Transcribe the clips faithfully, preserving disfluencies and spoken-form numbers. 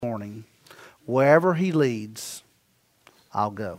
morning, wherever He leads, I'll go.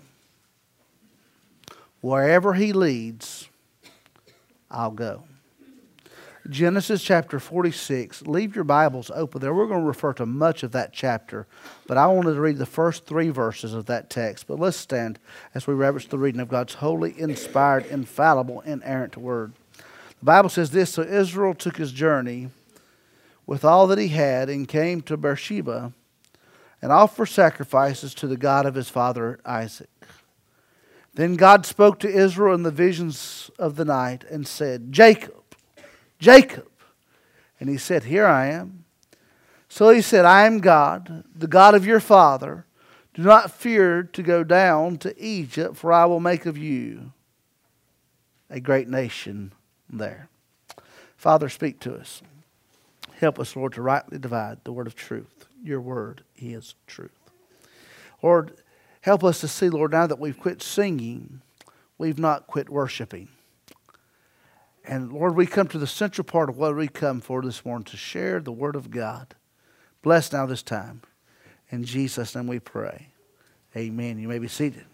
Wherever He leads, I'll go. Genesis chapter forty-six. Leave your Bibles open there. We're going to refer to much of that chapter, but I wanted to read the first three verses of that text. But let's stand as we reverence the reading of God's holy, inspired, infallible, inerrant word. The Bible says this: So Israel took his journey with all that he had and came to Beersheba and offered sacrifices to the God of his father Isaac. Then God spoke to Israel in the visions of the night and said, Jacob, Jacob. And he said, Here I am. So he said, I am God, the God of your father. Do not fear to go down to Egypt, for I will make of you a great nation there. Father, speak to us. Help us, Lord, to rightly divide the word of truth. Your word is truth. Lord, help us to see, Lord, now that we've quit singing, we've not quit worshiping. And Lord, we come to the central part of what we come for this morning, to share the word of God. Bless now this time. In Jesus' name we pray. Amen. You may be seated.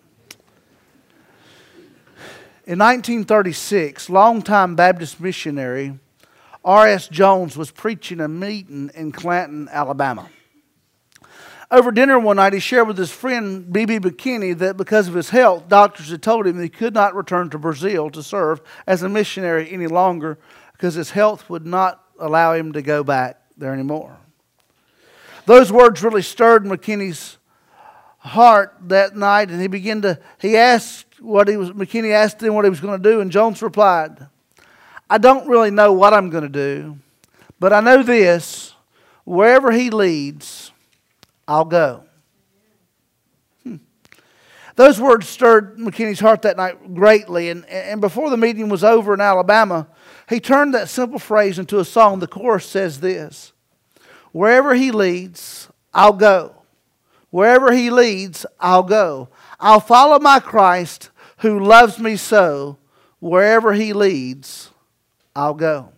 In nineteen thirty-six, longtime Baptist missionary R S Jones was preaching a meeting in Clanton, Alabama. Over dinner one night, he shared with his friend B B McKinney that because of his health, doctors had told him that he could not return to Brazil to serve as a missionary any longer because his health would not allow him to go back there anymore. Those words really stirred McKinney's heart that night, and he began to, he asked what he was, McKinney asked him what he was going to do, and Jones replied, I don't really know what I'm going to do, but I know this: wherever he leads, I'll go. Hmm. Those words stirred McKinney's heart that night greatly, and, and before the meeting was over in Alabama, he turned that simple phrase into a song. The chorus says this: wherever he leads, I'll go. Wherever he leads, I'll go. I'll follow my Christ who loves me so. Wherever he leads, I'll go.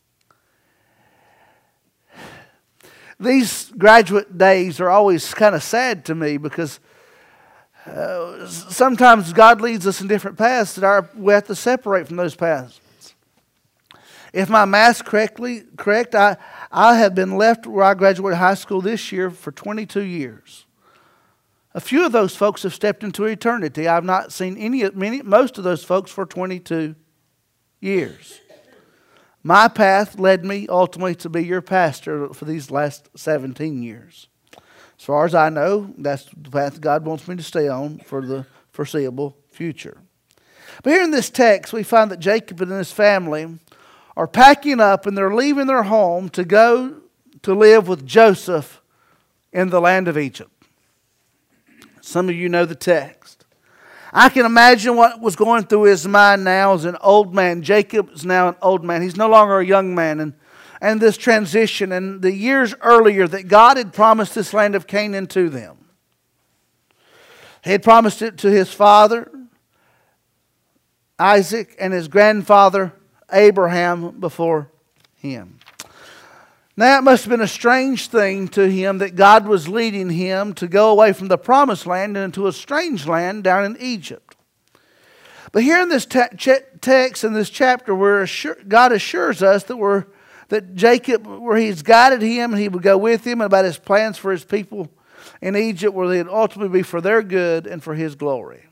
These graduate days are always kind of sad to me because uh, sometimes God leads us in different paths that our, we have to separate from those paths. If my math's correctly correct, I, I have been left where I graduated high school this year for twenty-two years. A few of those folks have stepped into eternity. I've not seen any, many, most of those folks for twenty-two years. My path led me ultimately to be your pastor for these last seventeen years. As far as I know, that's the path God wants me to stay on for the foreseeable future. But here in this text, we find that Jacob and his family are packing up and they're leaving their home to go to live with Joseph in the land of Egypt. Some of you know the text. I can imagine what was going through his mind now as an old man. Jacob is now an old man. He's no longer a young man. And, and this transition and the years earlier that God had promised this land of Canaan to them. He had promised it to his father, Isaac, and his grandfather, Abraham, before him. Now it must have been a strange thing to him that God was leading him to go away from the promised land and into a strange land down in Egypt. But here in this te- ch- text, in this chapter, where assur- God assures us that we're that Jacob, where He's guided him and He would go with him, and about His plans for His people in Egypt, where they'd ultimately be for their good and for His glory.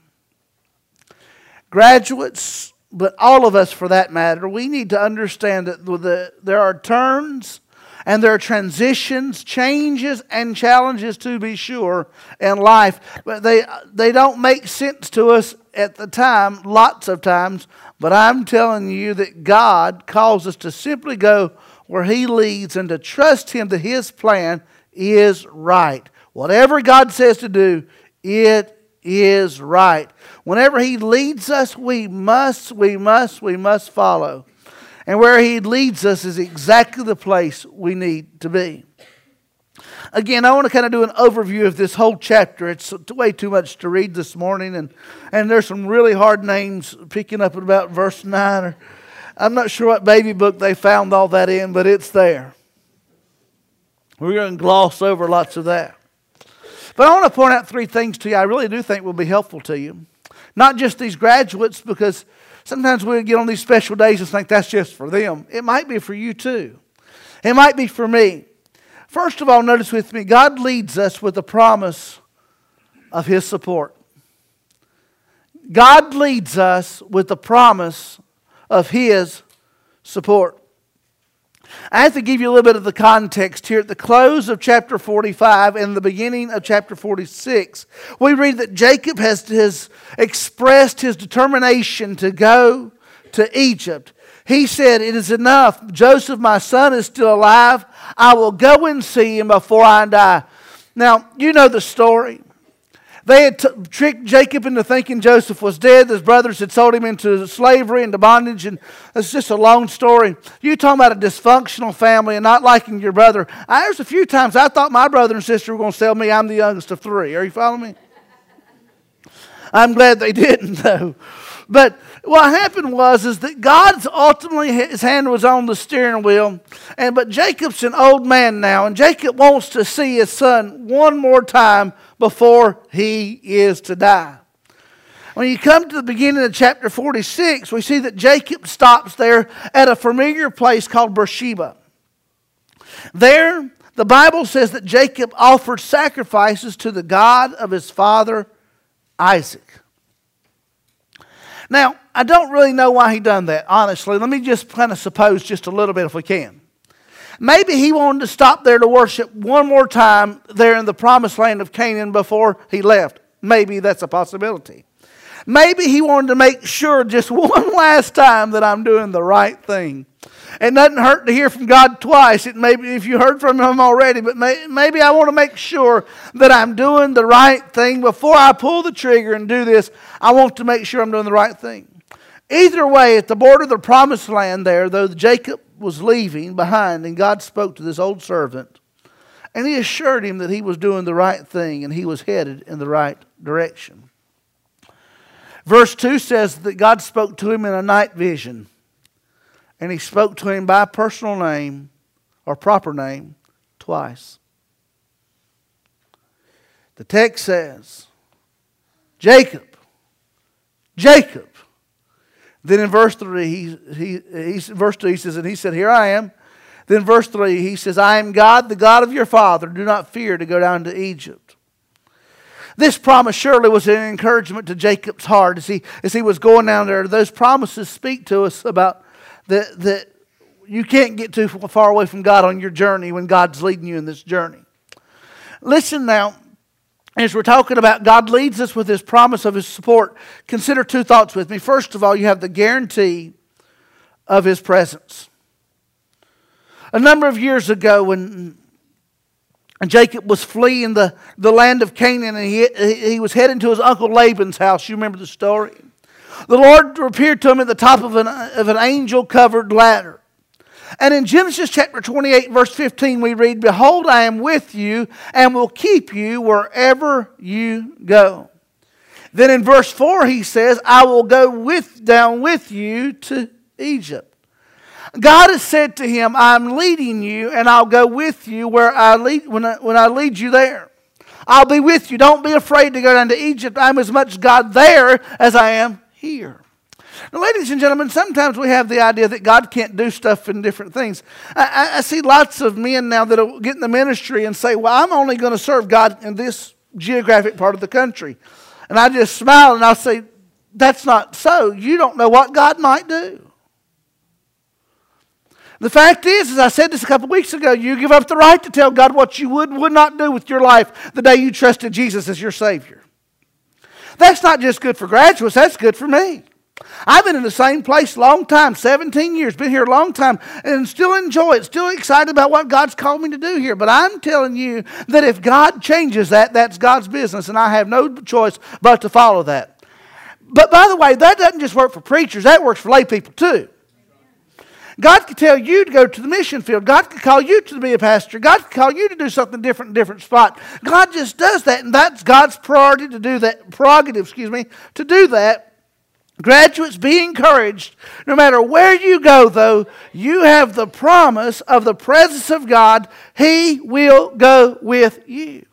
Graduates, but all of us for that matter, we need to understand that the, there are turns and there are transitions, changes, and challenges to be sure in life. But they they don't make sense to us at the time, lots of times. But I'm telling you that God calls us to simply go where He leads and to trust Him that His plan is right. Whatever God says to do, it is right. Whenever He leads us, we must, we must, we must follow. And where He leads us is exactly the place we need to be. Again, I want to kind of do an overview of this whole chapter. It's way too much to read this morning. And, and there's some really hard names picking up at about verse nine. Or, I'm not sure what baby book they found all that in, but it's there. We're going to gloss over lots of that. But I want to point out three things to you I really do think will be helpful to you. Not just these graduates, because sometimes we get on these special days and think that's just for them. It might be for you too. It might be for me. First of all, notice with me, God leads us with the promise of His support. God leads us with the promise of His support. I have to give you a little bit of the context here. At the close of chapter forty-five and the beginning of chapter forty-six, we read that Jacob has, has expressed his determination to go to Egypt. He said, "It is enough. Joseph, my son, is still alive. I will go and see him before I die." Now, you know the story. They had t- tricked Jacob into thinking Joseph was dead. His brothers had sold him into slavery and to bondage, and it's just a long story. You talking about a dysfunctional family and not liking your brother. I, there's a few times I thought my brother and sister were going to sell me. I'm the youngest of three. Are you following me? I'm glad they didn't, though. But what happened was is that God's ultimately, His hand was on the steering wheel. And but Jacob's an old man now, and Jacob wants to see his son one more time before he is to die. When you come to the beginning of chapter forty-six, we see that Jacob stops there at a familiar place called Beersheba. There, the Bible says that Jacob offered sacrifices to the God of his father Isaac. Now, I don't really know why he done that, honestly. Let me just kind of suppose just a little bit if we can. Maybe he wanted to stop there to worship one more time there in the promised land of Canaan before he left. Maybe that's a possibility. Maybe he wanted to make sure just one last time that I'm doing the right thing. It doesn't hurt to hear from God twice. It maybe if you heard from Him already, but may, maybe I want to make sure that I'm doing the right thing before I pull the trigger and do this. I want to make sure I'm doing the right thing. Either way, at the border of the promised land there, though Jacob was leaving behind, and God spoke to this old servant, and He assured him that he was doing the right thing and he was headed in the right direction. Verse two says that God spoke to him in a night vision. And He spoke to him by personal name or proper name twice. The text says, "Jacob, Jacob." Then in verse three, he, he, he, verse two, he says, and he said, "Here I am." Then verse three, he says, "I am God, the God of your father. Do not fear to go down to Egypt." This promise surely was an encouragement to Jacob's heart as he, as he was going down there. Those promises speak to us about that, that you can't get too far away from God on your journey when God's leading you in this journey. Listen now, as we're talking about God leads us with His promise of His support, consider two thoughts with me. First of all, you have the guarantee of His presence. A number of years ago when Jacob was fleeing the, the land of Canaan and he, he was heading to his uncle Laban's house, you remember the story? The Lord appeared to him at the top of an, of an angel-covered ladder. And in Genesis chapter twenty-eight, verse fifteen, we read, "Behold, I am with you and will keep you wherever you go." Then in verse four, he says, "I will go with down with you to Egypt." God has said to him, "I'm leading you and I'll go with you where I lead, when I, when I lead you there. I'll be with you. Don't be afraid to go down to Egypt. I'm as much God there as I am here." Now, ladies and gentlemen, sometimes we have the idea that God can't do stuff in different things. I, I, I see lots of men now that will get in the ministry and say, "Well, I'm only going to serve God in this geographic part of the country." And I just smile and I'll say, "That's not so. You don't know what God might do." The fact is, as I said this a couple of weeks ago, you give up the right to tell God what you would would not do with your life the day you trusted Jesus as your Savior. That's not just good for graduates, that's good for me. I've been in the same place a long time, seventeen years, been here a long time, and still enjoy it, still excited about what God's called me to do here. But I'm telling you that if God changes that, that's God's business, and I have no choice but to follow that. But by the way, that doesn't just work for preachers, that works for lay people too. God could tell you to go to the mission field. God could call you to be a pastor. God could call you to do something different in a different spot. God just does that, and that's God's priority to do that, prerogative, excuse me, to do that. Graduates, be encouraged. No matter where you go, though, you have the promise of the presence of God. He will go with you.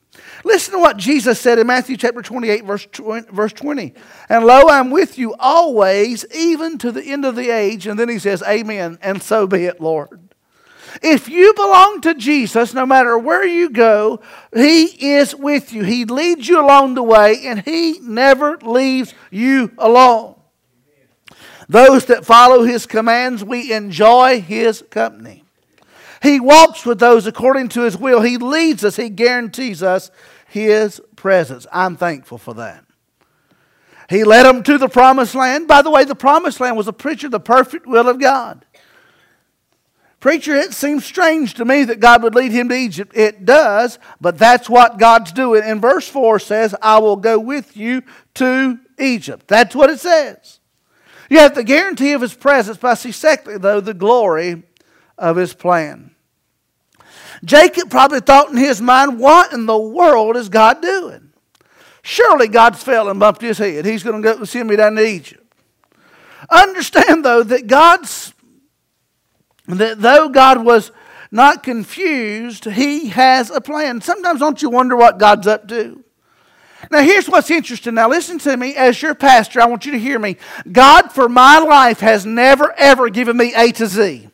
Listen to what Jesus said in Matthew chapter twenty-eight, verse twenty. And lo, I'm with you always, even to the end of the age. And then he says, amen, and so be it, Lord. If you belong to Jesus, no matter where you go, He is with you. He leads you along the way, and He never leaves you alone. Those that follow His commands, we enjoy His company. He walks with those according to His will. He leads us. He guarantees us His presence. I'm thankful for that. He led them to the promised land. By the way, the promised land was a picture of the perfect will of God. Preacher, it seems strange to me that God would lead him to Egypt. It does, but that's what God's doing. And verse four says, I will go with you to Egypt. That's what it says. You have the guarantee of His presence, but I see secondly, though, the glory of His plan. Jacob probably thought in his mind, what in the world is God doing? Surely God's fell and bumped his head. He's going to go send me down to Egypt. Understand, though, that God's that though God was not confused, He has a plan. Sometimes don't you wonder what God's up to? Now here's what's interesting. Now listen to me. As your pastor, I want you to hear me. God for my life has never ever given me A to Z.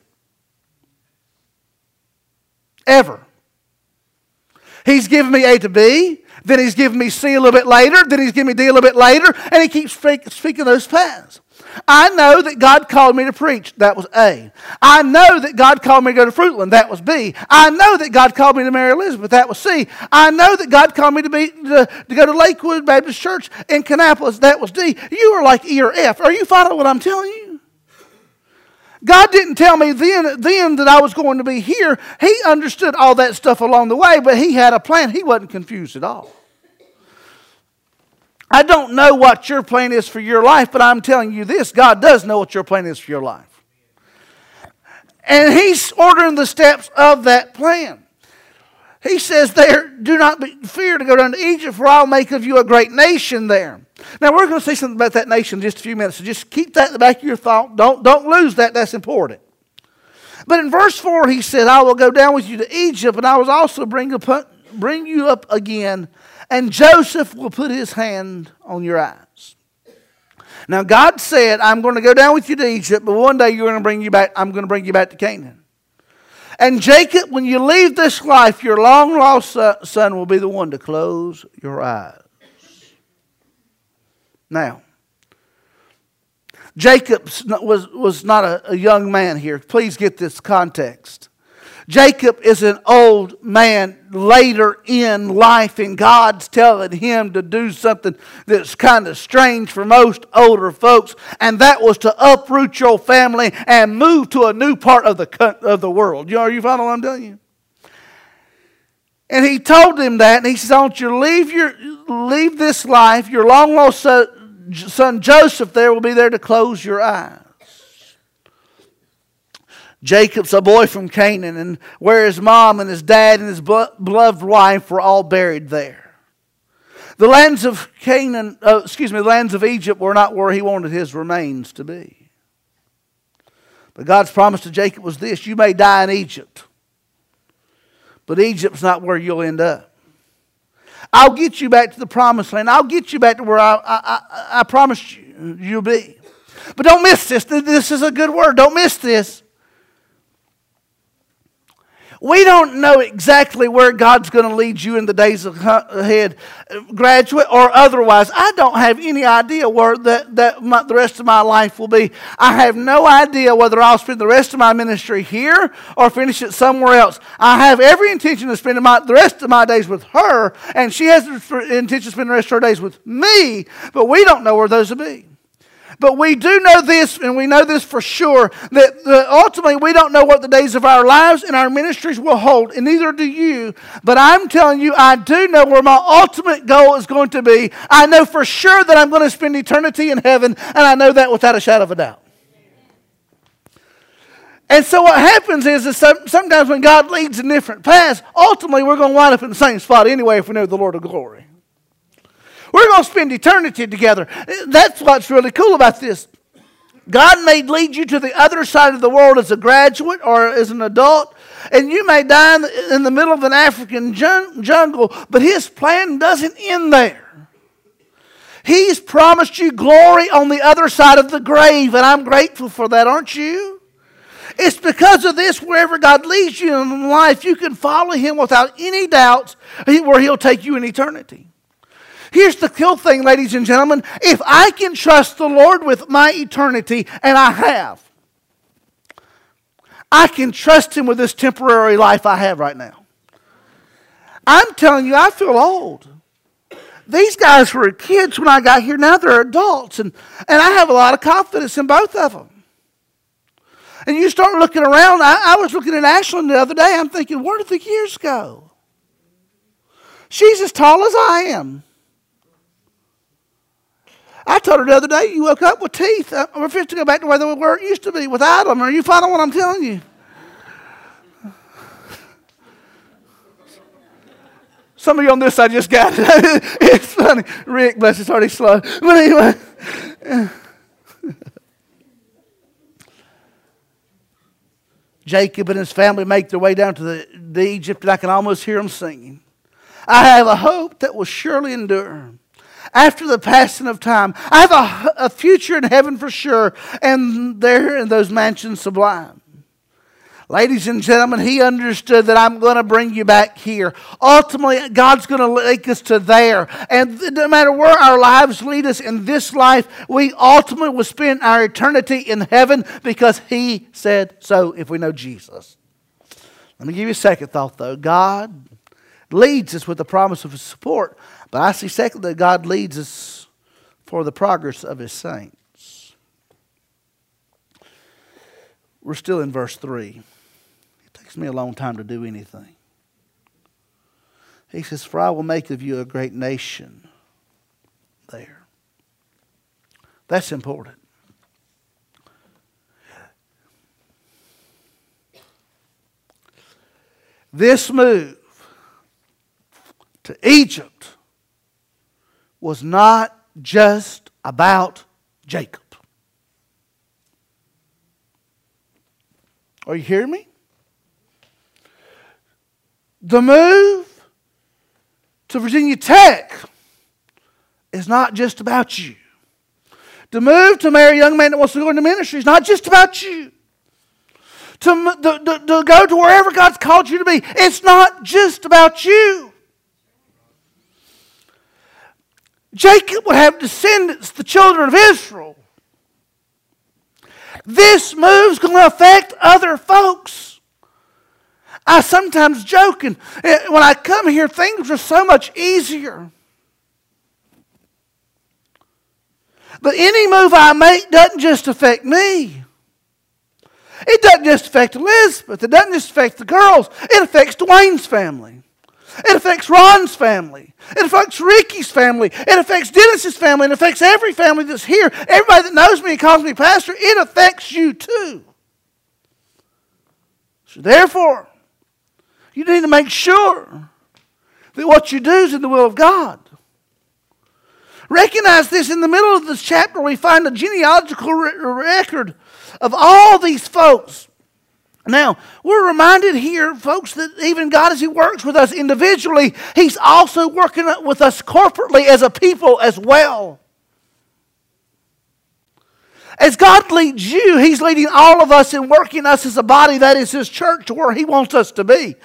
Ever. He's given me A to B. Then He's given me C a little bit later. Then He's given me D a little bit later. And He keeps speak, speaking those paths. I know that God called me to preach. That was A. I know that God called me to go to Fruitland. That was B. I know that God called me to marry Elizabeth. That was C. I know that God called me to be to, to go to Lakewood Baptist Church in Kannapolis. That was D. You are like E or F. Are you following what I'm telling you? God didn't tell me then, then that I was going to be here. He understood all that stuff along the way, but He had a plan. He wasn't confused at all. I don't know what your plan is for your life, but I'm telling you this, God does know what your plan is for your life. And He's ordering the steps of that plan. He says there, do not be fear to go down to Egypt, for I'll make of you a great nation there. Now we're going to say something about that nation in just a few minutes, so just keep that in the back of your thought. Don't, don't lose that, that's important. But in verse four, He said, I will go down with you to Egypt, and I will also bring, up, bring you up again, and Joseph will put his hand on your eyes. Now God said, I'm going to go down with you to Egypt, but one day you're going to bring you back, I'm going to bring you back to Canaan. And Jacob, when you leave this life, your long lost son will be the one to close your eyes. Now, Jacob was, was not a, a young man here. Please get this context. Jacob is an old man later in life, and God's telling him to do something that's kind of strange for most older folks, and that was to uproot your family and move to a new part of the of the world. You know, are you following what I'm telling you? And He told him that, and He says, I want you to leave your leave this life. Your long lost son, son Joseph there will be there to close your eyes. Jacob's a boy from Canaan, and where his mom and his dad and his beloved wife were all buried there. The lands of Canaan, uh, excuse me, the lands of Egypt were not where he wanted his remains to be. But God's promise to Jacob was this: you may die in Egypt, but Egypt's not where you'll end up. I'll get you back to the promised land. I'll get you back to where I, I, I, I promised you, you'll be. But don't miss this. This is a good word. Don't miss this. We don't know exactly where God's going to lead you in the days ahead, graduate or otherwise. I don't have any idea where that, that my, the rest of my life will be. I have no idea whether I'll spend the rest of my ministry here or finish it somewhere else. I have every intention of spending my, the rest of my days with her, and she has the intention of spending the rest of her days with me, but we don't know where those will be. But we do know this, and we know this for sure, that uh, ultimately we don't know what the days of our lives and our ministries will hold, and neither do you. But I'm telling you, I do know where my ultimate goal is going to be. I know for sure that I'm going to spend eternity in heaven, and I know that without a shadow of a doubt. And so what happens is that some, sometimes when God leads in different paths, ultimately we're going to wind up in the same spot anyway if we know the Lord of glory. We're going to spend eternity together. That's what's really cool about this. God may lead you to the other side of the world as a graduate or as an adult, And you may die in the, in the middle of an African jun- jungle, but His plan doesn't end there. He's promised you glory on the other side of the grave, and I'm grateful for that, aren't you? It's because of this, wherever God leads you in life, you can follow Him without any doubts where He'll take you in eternity. Here's the cool thing, ladies and gentlemen. If I can trust the Lord with my eternity, and I have, I can trust Him with this temporary life I have right now. I'm telling you, I feel old. These guys were kids when I got here. Now they're adults. And, and I have a lot of confidence in both of them. And you start looking around. I, I was looking at Ashlyn the other day. I'm thinking, where did the years go? She's as tall as I am. I told her the other day, you woke up with teeth. We're fixing to go back to where they were it used to be without them. Are you following what I'm telling you? Some of you on this side just got it. It's funny. Rick, bless his heart, he's slow. But anyway. Jacob and his family make their way down to the, the Egypt, and I can almost hear them singing. I have a hope that will surely endure. After the passing of time, I have a, a future in heaven for sure, and there in those mansions sublime. Ladies and gentlemen, he understood that I'm going to bring you back here. Ultimately, God's going to take us to there. And no matter where our lives lead us in this life, we ultimately will spend our eternity in heaven because He said so if we know Jesus. Let me give you a second thought, though. God leads us with the promise of His support. But I see, secondly, that God leads us for the progress of His saints. We're still in verse three. It takes me a long time to do anything. He says, for I will make of you a great nation there. That's important. This move to Egypt was not just about Jacob. Are you hearing me? The move to Virginia Tech is not just about you. The move to marry a young man that wants to go into ministry is not just about you. To, to, to, to go to wherever God's called you to be, it's not just about you. Jacob would have descendants, the children of Israel. This move's going to affect other folks. I sometimes joke, and when I come here, things are so much easier. But any move I make doesn't just affect me. It doesn't just affect Elizabeth. It doesn't just affect the girls. It affects Dwayne's family. It affects Ron's family. It affects Ricky's family. It affects Dennis's family. It affects every family that's here. Everybody that knows me and calls me pastor, it affects you too. So therefore, you need to make sure that what you do is in the will of God. Recognize this. In the middle of this chapter, we find a genealogical re- record of all these folks. Now, we're reminded here, folks, that even God, as He works with us individually, He's also working with us corporately as a people as well. As God leads you, He's leading all of us and working us as a body, that is His church, to where He wants us to be.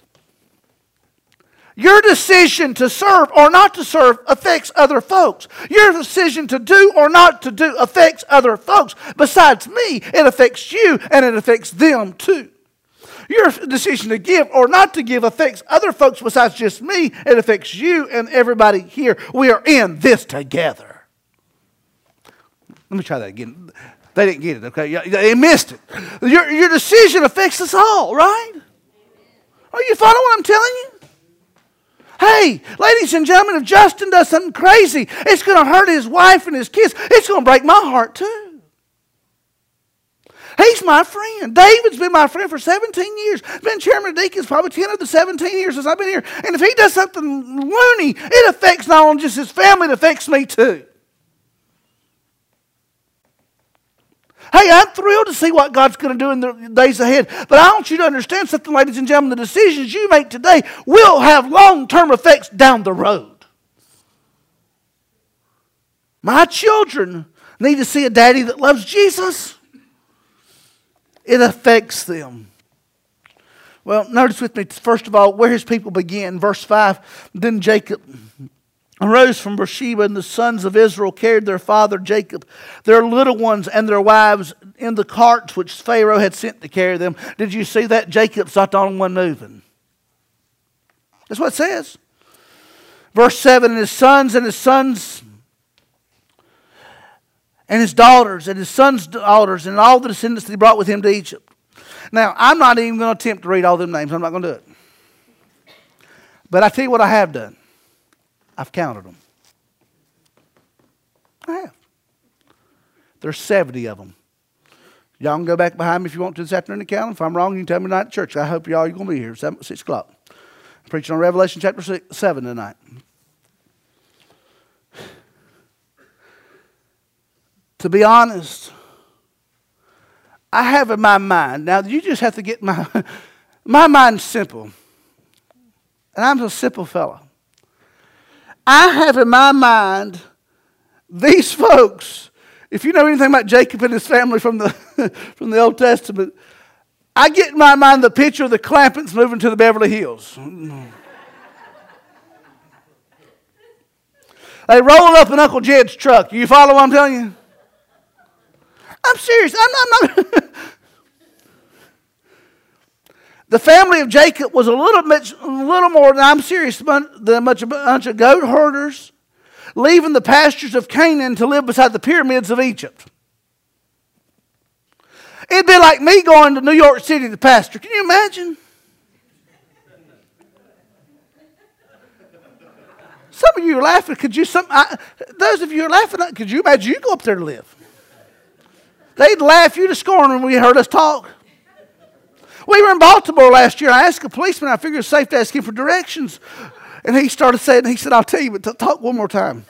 Your decision to serve or not to serve affects other folks. Your decision to do or not to do affects other folks. Besides me, it affects you and it affects them too. Your decision to give or not to give affects other folks besides just me. It affects you and everybody here. We are in this together. Let me try that again. They didn't get it, okay? They missed it. Your, your decision affects us all, right? Are you following what I'm telling you? Hey, ladies and gentlemen, if Justin does something crazy, it's going to hurt his wife and his kids. It's going to break my heart too. He's my friend. David's been my friend for seventeen years. Been chairman of deacons probably ten of the seventeen years since I've been here. And if he does something loony, it affects not only just his family, it affects me too. Hey, I'm thrilled to see what God's going to do in the days ahead. But I want you to understand something, ladies and gentlemen. The decisions you make today will have long-term effects down the road. My children need to see a daddy that loves Jesus. It affects them. Well, notice with me, first of all, where his people begin. Verse five, then Jacob arose from Beersheba, and the sons of Israel carried their father Jacob, their little ones and their wives, in the carts which Pharaoh had sent to carry them. Did you see that? Jacob's not the only one moving. That's what it says. Verse seven, and his sons and his sons and his daughters and his sons' daughters and all the descendants that he brought with him to Egypt. Now, I'm not even going to attempt to read all them names. I'm not going to do it. But I tell you what I have done. I've counted them. I have. There's seventy of them. Y'all can go back behind me if you want to this afternoon and count them. If I'm wrong, you can tell me tonight at church. I hope y'all are going to be here seven, six o'clock. I'm preaching on Revelation chapter six, seven tonight. To be honest, I have in my mind, now you just have to get my, my mind's simple. And I'm a simple fellow. I have in my mind these folks, if you know anything about Jacob and his family from the, from the Old Testament, I get in my mind the picture of the Clampetts moving to the Beverly Hills. They roll up in Uncle Jed's truck. You follow what I'm telling you? I'm serious. I'm not. I'm not. The family of Jacob was a little bit, a little more than I'm serious than much a bunch of goat herders, leaving the pastures of Canaan to live beside the pyramids of Egypt. It'd be like me going to New York City to pastor. Can you imagine? Some of you are laughing. Could you? Some I, those of you are laughing. Could you imagine you go up there to live? They'd laugh you to scorn when we heard us talk. We were in Baltimore last year. I asked a policeman. I figured it's safe to ask him for directions. And he started saying, he said, I'll tell you, but talk one more time.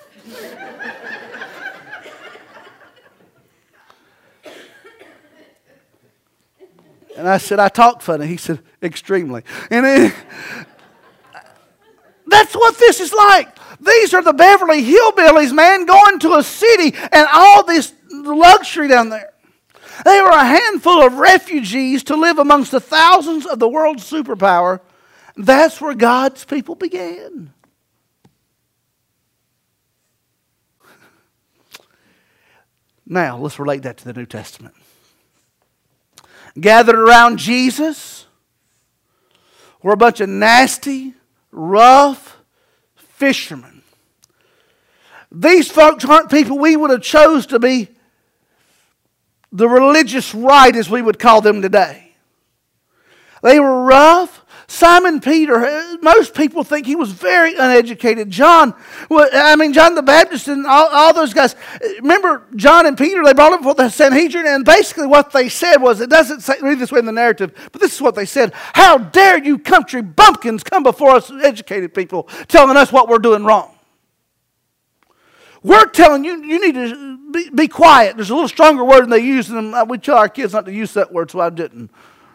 And I said, I talk funny. He said, extremely. And then, that's what this is like. These are the Beverly Hillbillies, man, going to a city and all this luxury down there. They were a handful of refugees to live amongst the thousands of the world's superpower. That's where God's people began. Now, let's relate that to the New Testament. Gathered around Jesus were a bunch of nasty, rough fishermen. These folks aren't people we would have chose to be the religious right, as we would call them today. They were rough. Simon Peter, most people think he was very uneducated. John, I mean, John the Baptist and all, all those guys. Remember, John and Peter, they brought him before the Sanhedrin, and basically what they said was, it doesn't say, read this way in the narrative, but this is what they said. How dare you country bumpkins come before us educated people telling us what we're doing wrong? We're telling you, you need to be, be quiet. There's a little stronger word than they use. And we tell our kids not to use that word, so I didn't.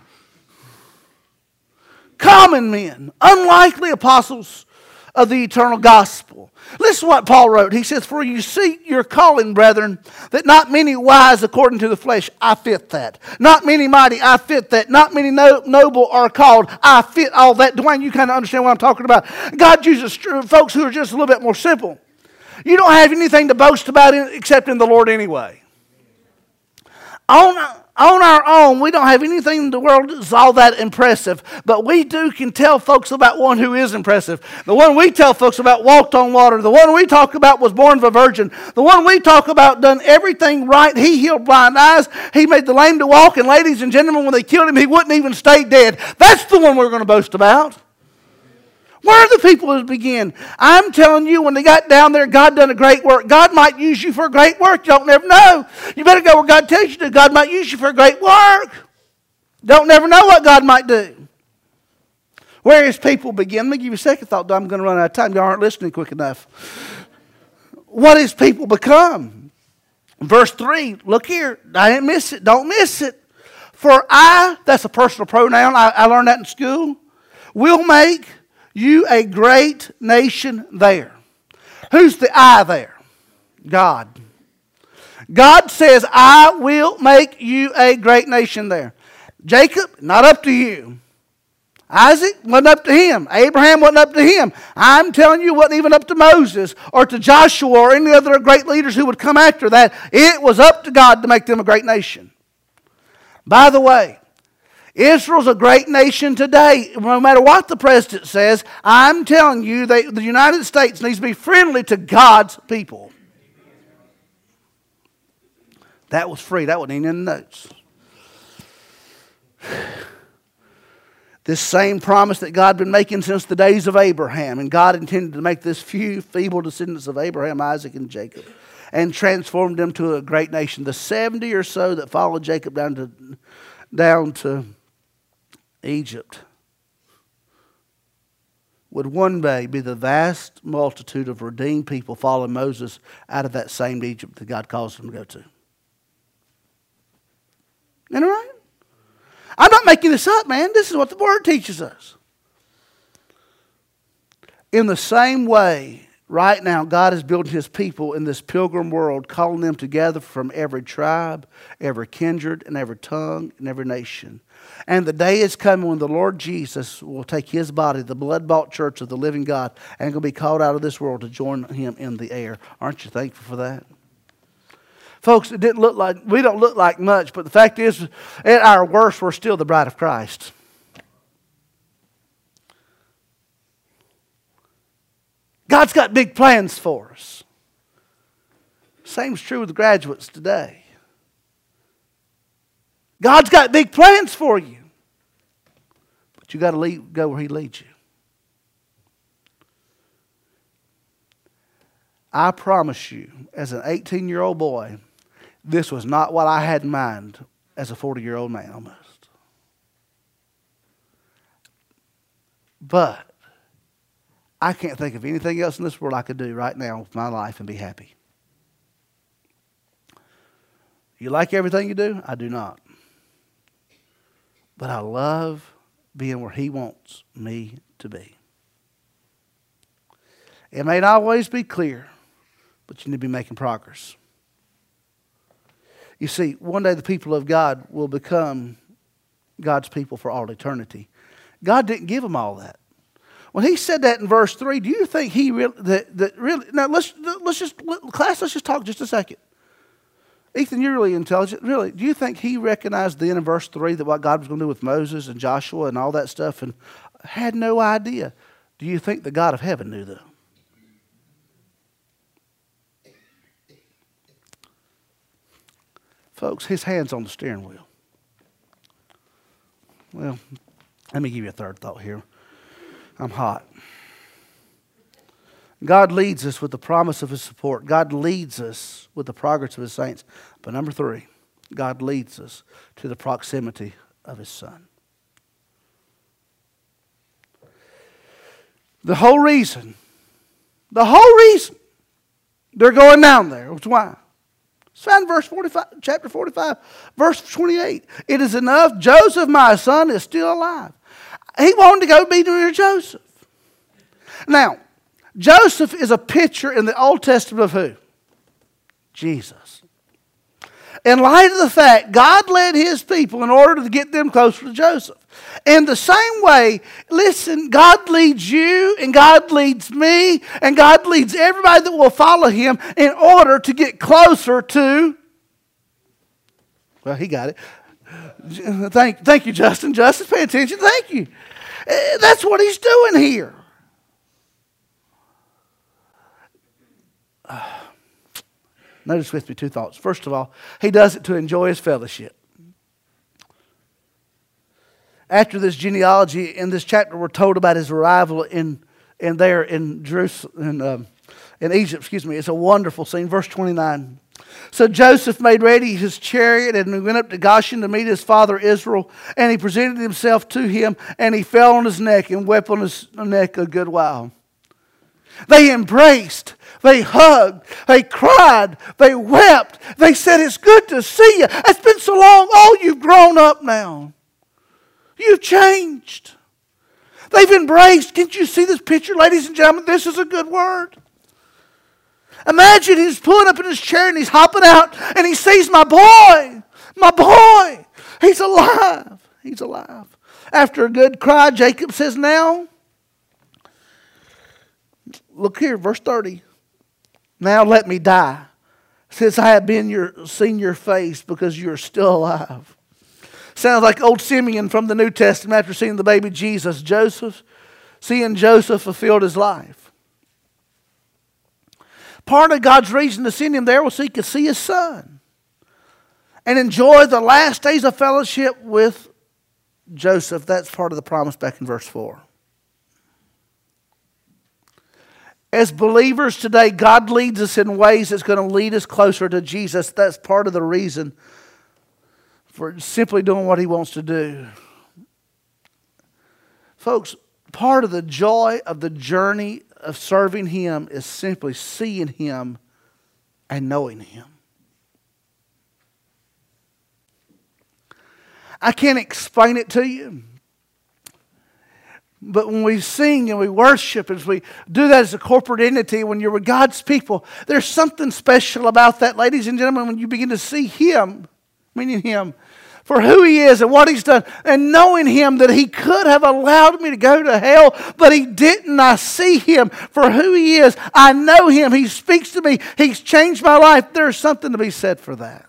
Common men, unlikely apostles of the eternal gospel. Listen to what Paul wrote. He says, for you see your calling, brethren, that not many wise according to the flesh, I fit that. Not many mighty, I fit that. Not many no, noble are called, I fit all that. Dwayne, you kind of understand what I'm talking about. God uses folks who are just a little bit more simple. You don't have anything to boast about except in the Lord anyway. On, on our own, we don't have anything in the world that's all that impressive. But we do can tell folks about one who is impressive. The one we tell folks about walked on water. The one we talk about was born of a virgin. The one we talk about done everything right. He healed blind eyes. He made the lame to walk. And ladies and gentlemen, when they killed him, he wouldn't even stay dead. That's the one we're going to boast about. Where are the people who begin? I'm telling you, when they got down there, God done a great work. God might use you for a great work. You don't never know. You better go where God tells you to. God might use you for a great work. Don't never know what God might do. Where his people begin? Let me give you a second thought. I'm going to run out of time. You aren't listening quick enough. What his people become? Verse three, look here. I didn't miss it. Don't miss it. For I, that's a personal pronoun. I, I learned that in school. Will make you a great nation there. Who's the I there? God. God says, I will make you a great nation there. Jacob, not up to you. Isaac wasn't up to him. Abraham wasn't up to him. I'm telling you, wasn't even up to Moses or to Joshua or any other great leaders who would come after that. It was up to God to make them a great nation. By the way, Israel's a great nation today. No matter what the president says, I'm telling you, they, the United States needs to be friendly to God's people. That was free. That wasn't even in the notes. This same promise that God had been making since the days of Abraham. And God intended to make this few feeble descendants of Abraham, Isaac, and Jacob. And transformed them to a great nation. The seventy or so that followed Jacob down to, down to Egypt would one day be the vast multitude of redeemed people following Moses out of that same Egypt that God calls them to go to. Isn't that right? I'm not making this up, man. This is what the Word teaches us. In the same way, right now, God is building His people in this pilgrim world, calling them together from every tribe, every kindred, and every tongue, and every nation. And the day is coming when the Lord Jesus will take His body, the blood-bought church of the living God, and will be called out of this world to join Him in the air. Aren't you thankful for that? Folks, it didn't look like, we don't look like much, but the fact is, at our worst, we're still the bride of Christ. God's got big plans for us. Same's true with the graduates today. God's got big plans for you. But you got to go where He leads you. I promise you, as an eighteen-year-old boy, this was not what I had in mind as a forty-year-old man almost. But I can't think of anything else in this world I could do right now with my life and be happy. You like everything you do? I do not. But I love being where He wants me to be. It may not always be clear, but you need to be making progress. You see, one day the people of God will become God's people for all eternity. God didn't give them all that. When He said that in verse three, do you think He really, that, that really, now let's, let's just, class, let's just talk just a second. Ethan, you're really intelligent. Really, do you think He recognized then in verse three that what God was going to do with Moses and Joshua and all that stuff and had no idea? Do you think the God of heaven knew that? Folks, His hand's on the steering wheel. Well, let me give you a third thought here. I'm hot. God leads us with the promise of His support. God leads us with the progress of His saints. But number three, God leads us to the proximity of His Son. The whole reason, the whole reason they're going down there was why? It's found in verse forty-five, chapter forty-five, verse twenty-eight. It is enough. Joseph, my son, is still alive. He wanted to go be near Joseph. Now, Joseph is a picture in the Old Testament of who? Jesus. In light of the fact God led His people in order to get them closer to Joseph. In the same way, listen, God leads you and God leads me and God leads everybody that will follow Him in order to get closer to, well, he got it. Thank, thank you, Justin. Justin, pay attention. Thank you. That's what He's doing here. Notice with me two thoughts. First of all, He does it to enjoy His fellowship. After this genealogy, in this chapter, we're told about His arrival in, in there in Jerusalem, in, um, in Egypt. Excuse me. It's a wonderful scene. Verse twenty-nine. So Joseph made ready his chariot and he went up to Goshen to meet his father Israel. And he presented himself to him, and he fell on his neck and wept on his neck a good while. They embraced. They hugged. They cried. They wept. They said, it's good to see you. It's been so long. Oh, you've grown up now. You've changed. They've embraced. Can't you see this picture, ladies and gentlemen? This is a good word. Imagine he's pulling up in his chair and he's hopping out and he sees my boy. My boy. He's alive. He's alive. After a good cry, Jacob says, now, look here, verse thirty. Now let me die, since I have been your, seen your face, because you're still alive. Sounds like old Simeon from the New Testament after seeing the baby Jesus. Joseph, seeing Joseph fulfilled his life. Part of God's reason to send him there was so he could see his son and enjoy the last days of fellowship with Joseph. That's part of the promise back in verse four. As believers today, God leads us in ways that's going to lead us closer to Jesus. That's part of the reason for simply doing what He wants to do. Folks, part of the joy of the journey of serving Him is simply seeing Him and knowing Him. I can't explain it to you. But when we sing and we worship, as we do that as a corporate entity, when you're with God's people, there's something special about that, ladies and gentlemen, when you begin to see Him, meaning Him, for who He is and what He's done, and knowing Him that He could have allowed me to go to hell, but He didn't. I see Him for who He is. I know Him. He speaks to me. He's changed my life. There's something to be said for that.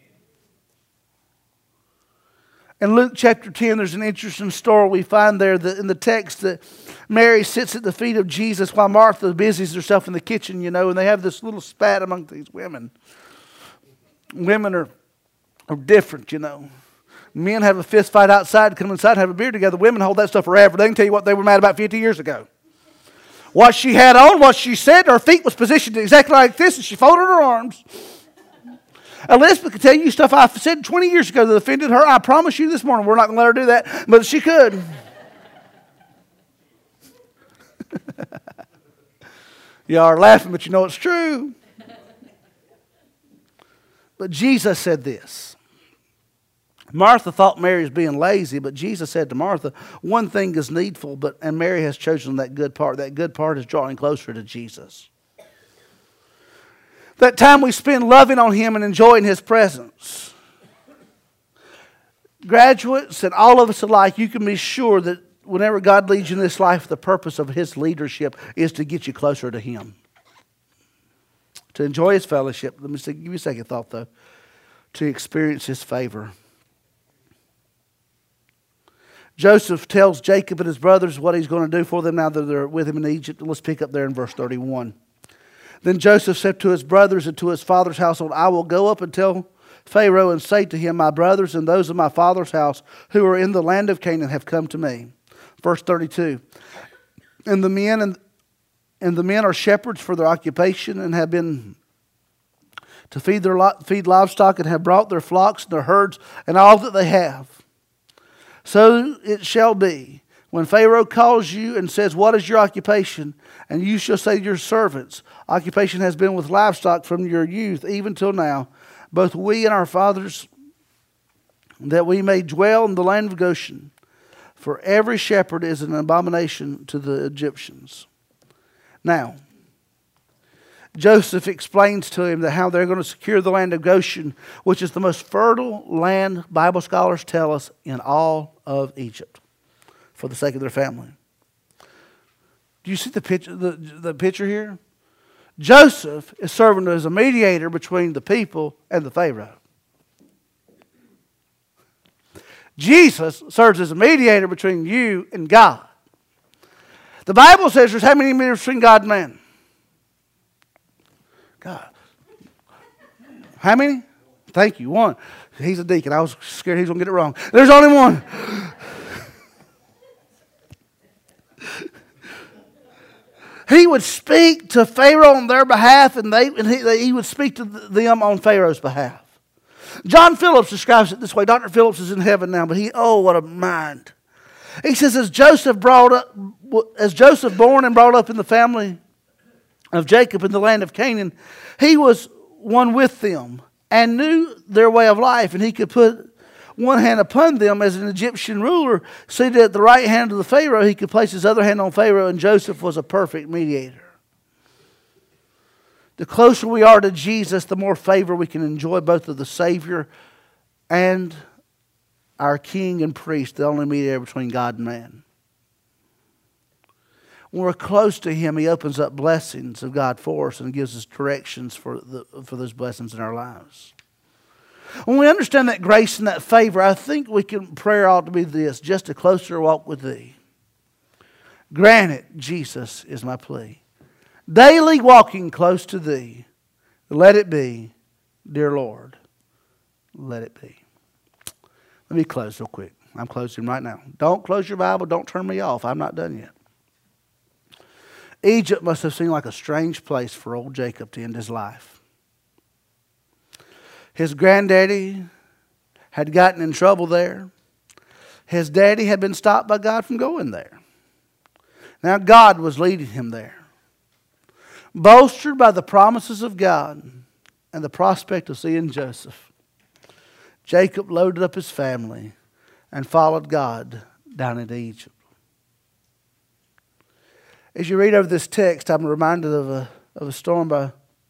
In Luke chapter ten, there's an interesting story we find there that in the text that Mary sits at the feet of Jesus while Martha busies herself in the kitchen, you know, and they have this little spat among these women. Women are, are different, you know. Men have a fist fight outside, come inside and have a beer together. Women hold that stuff forever. They can tell you what they were mad about fifty years ago. What she had on, what she said, her feet was positioned exactly like this, and she folded her arms. Elizabeth could tell you stuff I said twenty years ago that offended her. I promise you this morning we're not going to let her do that, but she could. You are laughing, but you know it's true. But Jesus said this. Martha thought Mary was being lazy, but Jesus said to Martha, one thing is needful, but and Mary has chosen that good part. That good part is drawing closer to Jesus. That time we spend loving on Him and enjoying His presence. Graduates and all of us alike, you can be sure that whenever God leads you in this life, the purpose of His leadership is to get you closer to Him. To enjoy His fellowship. Let me give you a second thought though. To experience His favor. Joseph tells Jacob and his brothers what he's going to do for them now that they're with him in Egypt. Let's pick up there in verse thirty-one. Then Joseph said to his brothers and to his father's household, I will go up and tell Pharaoh and say to him, my brothers and those of my father's house who are in the land of Canaan have come to me. Verse thirty-two. And the men and, and the men are shepherds for their occupation and have been to feed their feed livestock and have brought their flocks and their herds and all that they have. So it shall be, when Pharaoh calls you and says, what is your occupation? And you shall say, your servants' occupation has been with livestock from your youth, even till now, both we and our fathers, that we may dwell in the land of Goshen. For every shepherd is an abomination to the Egyptians. Now, Joseph explains to him that how they're going to secure the land of Goshen, which is the most fertile land, Bible scholars tell us, in all of Egypt, for the sake of their family. Do you see the picture, the, the picture here? Joseph is serving as a mediator between the people and the Pharaoh. Jesus serves as a mediator between you and God. The Bible says there's how many mediators between God and man? God. How many? Thank you. One. He's a deacon. I was scared he's going to get it wrong. There's only one. He would speak to Pharaoh on their behalf, and they and he, he would speak to them on Pharaoh's behalf. John Phillips describes it this way. Doctor Phillips is in heaven now, but he, oh, what a mind. He says, as Joseph brought up, as Joseph born and brought up in the family of Jacob in the land of Canaan, he was one with them and knew their way of life, and he could put one hand upon them as an Egyptian ruler, seated at the right hand of the Pharaoh. He could place his other hand on Pharaoh, and Joseph was a perfect mediator. The closer we are to Jesus, the more favor we can enjoy both of the Savior and our King and priest, the only mediator between God and man. When we're close to Him, He opens up blessings of God for us and gives us directions for, the, for those blessings in our lives. When we understand that grace and that favor, I think we can, prayer ought to be this: just a closer walk with Thee. Grant it, Jesus, is my plea. Daily walking close to Thee. Let it be, dear Lord. Let it be. Let me close real quick. I'm closing right now. Don't close your Bible. Don't turn me off. I'm not done yet. Egypt must have seemed like a strange place for old Jacob to end his life. His granddaddy had gotten in trouble there. His daddy had been stopped by God from going there. Now God was leading him there. Bolstered by the promises of God and the prospect of seeing Joseph, Jacob loaded up his family and followed God down into Egypt. As you read over this text, I'm reminded of a, of a story by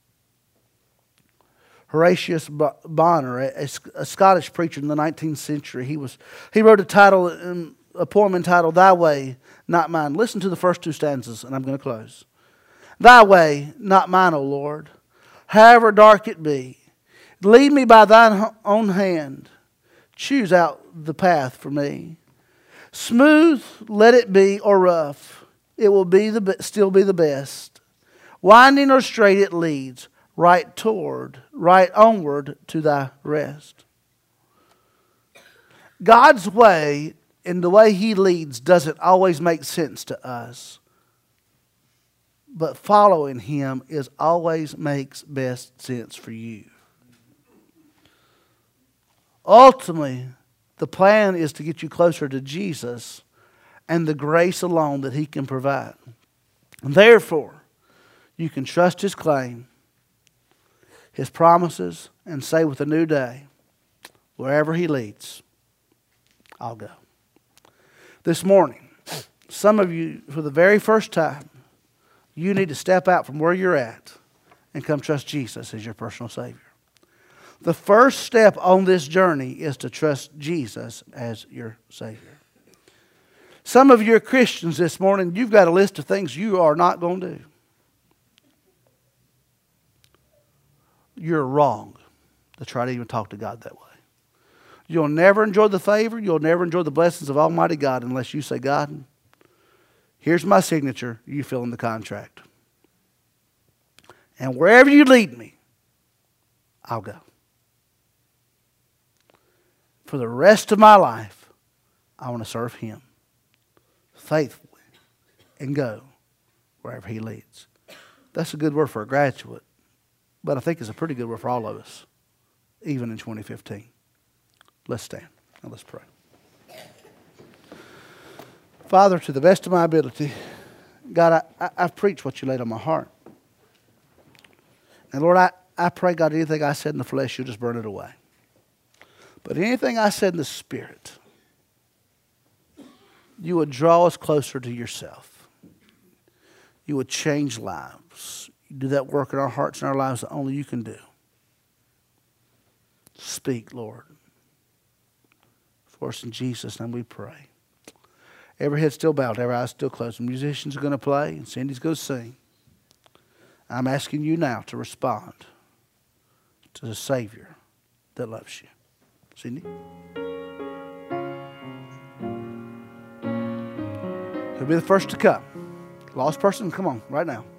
Horatius Bonner, a, a Scottish preacher in the nineteenth century. He was he wrote a title, a poem entitled "Thy Way, Not Mine." Listen to the first two stanzas, and I'm going to close. Thy way, not mine, O Lord, however dark it be, lead me by Thine own hand. Choose out the path for me. Smooth let it be, or rough, it will be the still be the best. Winding or straight it leads, right toward, right onward to Thy rest. God's way and the way He leads doesn't always make sense to us. But following Him is always makes best sense for you. Ultimately, the plan is to get you closer to Jesus and the grace alone that He can provide. And therefore, you can trust His claim, His promises, and say with a new day, wherever He leads, I'll go. This morning, some of you, for the very first time, you need to step out from where you're at and come trust Jesus as your personal Savior. The first step on this journey is to trust Jesus as your Savior. Some of you are Christians this morning. You've got a list of things you are not going to do. You're wrong to try to even talk to God that way. You'll never enjoy the favor. You'll never enjoy the blessings of Almighty God unless you say, God, here's my signature. You fill in the contract. And wherever you lead me, I'll go. For the rest of my life, I want to serve Him faithfully and go wherever He leads. That's a good word for a graduate, but I think it's a pretty good word for all of us, even in twenty fifteen. Let's stand and let's pray. Father, to the best of my ability, God, I, I, I've preached what You laid on my heart. And Lord, I, I pray, God, anything I said in the flesh, You'll just burn it away. But anything I said in the Spirit, You would draw us closer to Yourself. You would change lives. You do that work in our hearts and our lives that only You can do. Speak, Lord. For us in Jesus' name we pray. Every head still bowed, every eye still closed. The musicians are going to play and Cindy's going to sing. I'm asking you now to respond to the Savior that loves you. Cindy? Who'll be the first to come? Lost person, come on, right now.